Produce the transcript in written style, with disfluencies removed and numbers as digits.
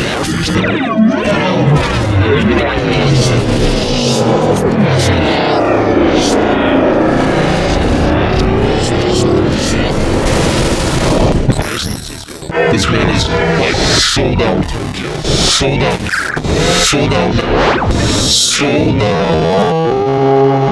This man is like sold out, Tokyo. Sold out. Sold out. Sold out.